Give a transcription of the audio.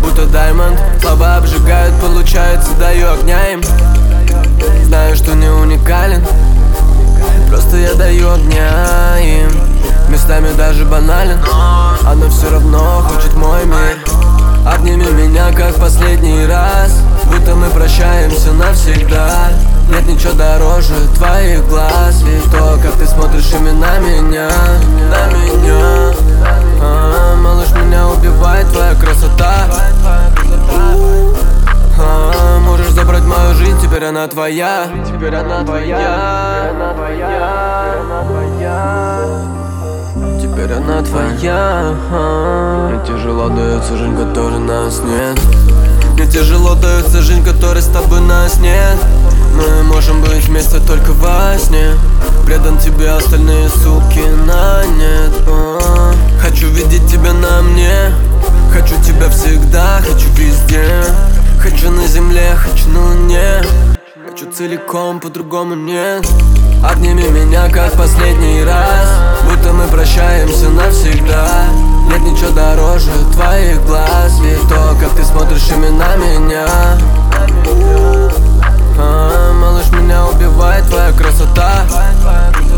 будто даймонд. Слова обжигают, получается, даю огня им. Знаю, что не уникален, просто я даю огня им. Местами даже банален, оно все равно хочет мой мир. Обними меня, как в последний раз, будто мы прощаемся навсегда. Нет ничего дороже твоих глаз, и то, как ты смотришь именно на меня. Малыш, меня убивает твоя красота. Можешь забрать мою жизнь, теперь она твоя. Теперь она твоя. Теперь она твоя. Мне тяжело дается жизнь, которой нас нет. Мне тяжело дается жизнь, которой с тобой нас нет. Мы можем быть вместе только во сне. Предан тебе, остальные суки на нет. Хочу видеть тебя на мне. Хочу тебя всегда, хочу везде. Хочу на земле, хочу на луне. Хочу целиком, по-другому нет. Обними меня, как в последний раз, будто мы прощаемся навсегда. Нет ничего дороже твоих глаз, и то, как ты смотришь именно на меня. Малыш, меня убивает твоя красота.